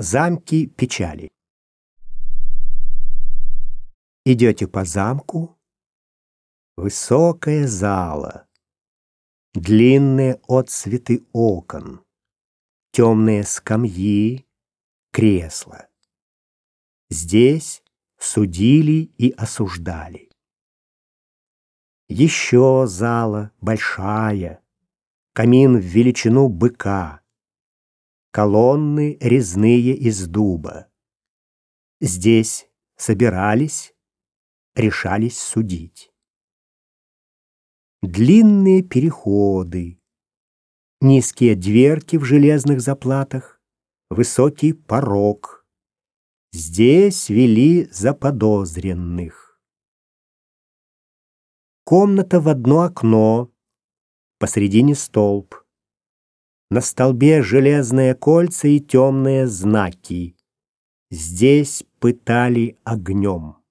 Замки печали. Идете по замку, высокая зала, длинные отсветы окон, темные скамьи, кресла. Здесь судили и осуждали. Еще зала большая, камин в величину быка, колонны резные из дуба. Здесь собирались, решались судить. Длинные переходы, низкие дверки в железных заплатах, высокий порог. Здесь вели заподозренных. Комната в одно окно, посредине столб. На столбе железные кольца и темные знаки. Здесь пытали огнем.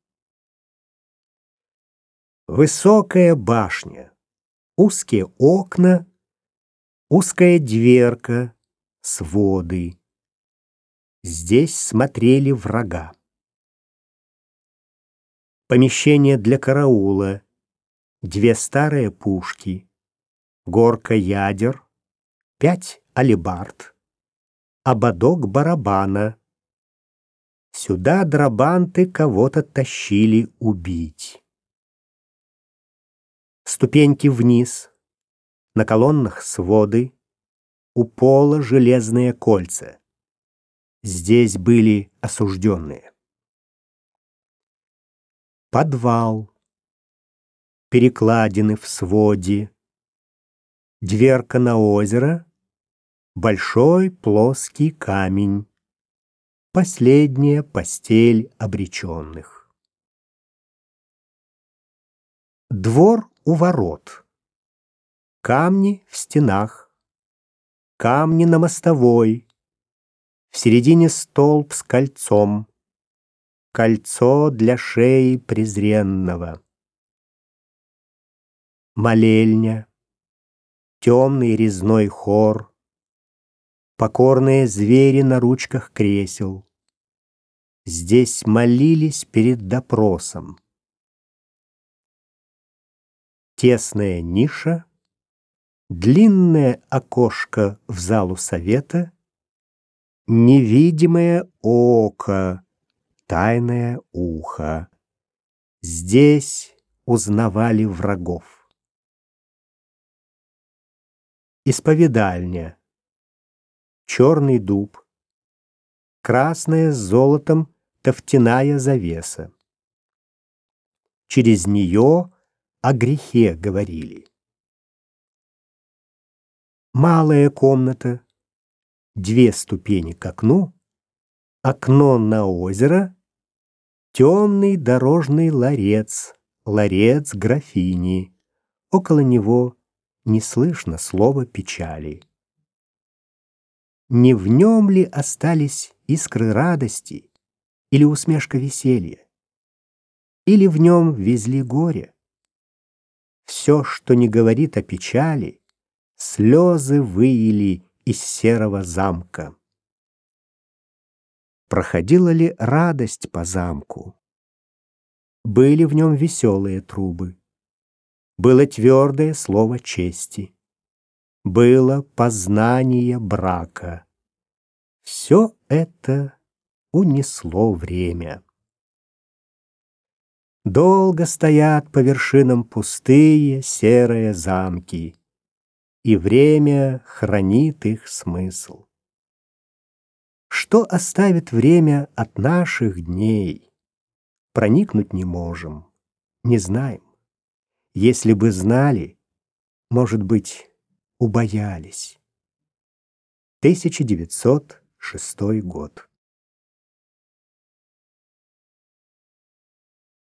Высокая башня, узкие окна, узкая дверка, своды. Здесь смотрели врага. Помещение для караула, 2 старые пушки, горка ядер, 5 алебард, ободок барабана. Сюда драбанты кого-то тащили убить. Ступеньки вниз, на колоннах своды, у пола железные кольца. Здесь были осужденные. Подвал, перекладины в своде, дверка на озеро, большой плоский камень, последняя постель обреченных. Двор у ворот, камни в стенах, камни на мостовой, в середине столб с кольцом, кольцо для шеи презренного. Молельня, темный резной хор, покорные звери на ручках кресел. Здесь молились перед допросом. Тесная ниша, длинное окошко в залу совета, невидимое око, тайное ухо. Здесь узнавали врагов. Исповедальня, черный дуб, красная с золотом тофтяная завеса. Через нее о грехе говорили. Малая комната, 2 ступени к окну, окно на озеро, темный дорожный ларец, ларец графини. Около него не слышно слова печали. Не в нем ли остались искры радости или усмешка веселья? Или в нем везли горе? Все, что не говорит о печали, слезы выили из серого замка. Проходила ли радость по замку? Были в нем веселые трубы. Было твердое слово чести. Было познание брака. Все это унесло время. Долго стоят по вершинам пустые серые замки, и время хранит их смысл. Что оставит время от наших дней? Проникнуть не можем, не знаем. Если бы знали, может быть, убоялись. 1906 год.